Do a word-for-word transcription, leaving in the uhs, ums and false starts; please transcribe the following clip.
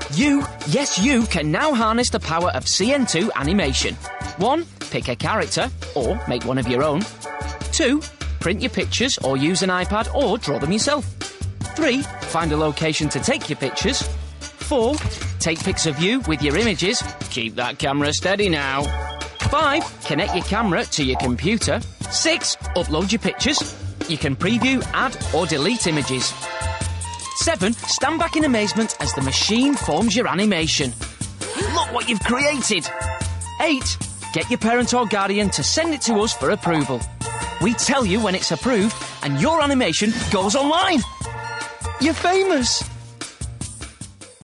You, yes you, can now harness the power of C N two animation. One, pick a character, or make one of your own. Two, print your pictures or use an iPad or draw them yourself. Three, find a location to take your pictures. Four, take pics of you with your images. Keep that camera steady now. Five, connect your camera to your computer. Six, upload your pictures. You can preview, add or delete images. Seven, stand back in amazement as the machine forms your animation. Look what you've created. Eight, get your parent or guardian to send it to us for approval. We tell you when it's approved and your animation goes online. You're famous.